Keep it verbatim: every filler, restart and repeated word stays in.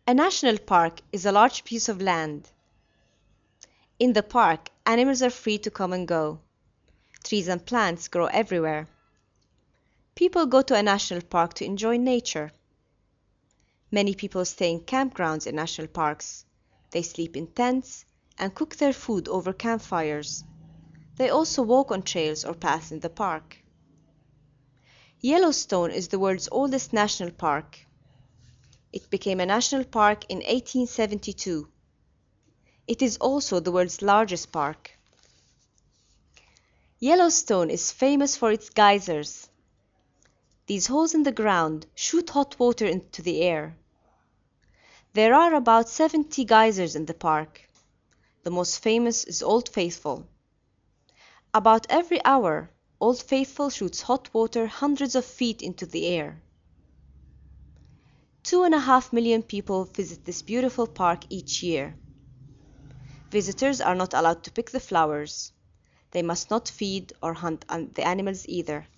A national park is a large piece of land. In the park, animals are free to come and go. Trees and plants grow everywhere. People go to a national park to enjoy nature. Many people stay in campgrounds in national parks. They sleep in tents and cook their food over campfires. They also walk on trails or paths in the park. Yellowstone is the world's oldest national park. It became a national park in eighteen seventy-two. It is also the world's largest park. Yellowstone is famous for its geysers. These holes in the ground shoot hot water into the air. There are about seventy geysers in the park. The most famous is Old Faithful. About every hour, Old Faithful shoots hot water hundreds of feet into the air. Two and a half million people visit this beautiful park each year. Visitors are not allowed to pick the flowers. They must not feed or hunt the animals either.